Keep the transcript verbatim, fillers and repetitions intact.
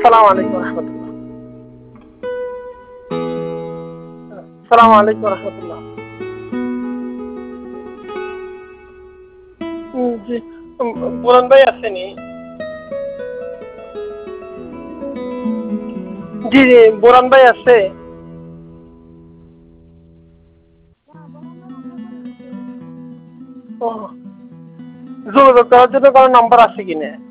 আসসালামু আলাইকুম রহমতুল্লাহ। আসসালামু আলাইকুম রহমতুল্লাহ। জি বুরহান ভাই আসেনি? জি জি বুরহান ভাই আছে? ও যোগাযোগ করার জন্য কোনো নাম্বার আছে কিনা?